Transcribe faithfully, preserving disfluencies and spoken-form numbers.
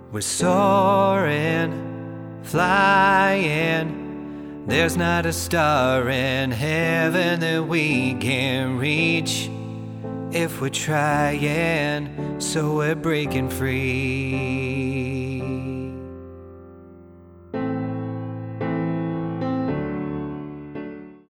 We're soaring, flying. There's not a star in heaven that we can't reach if we're trying. So we're breaking free.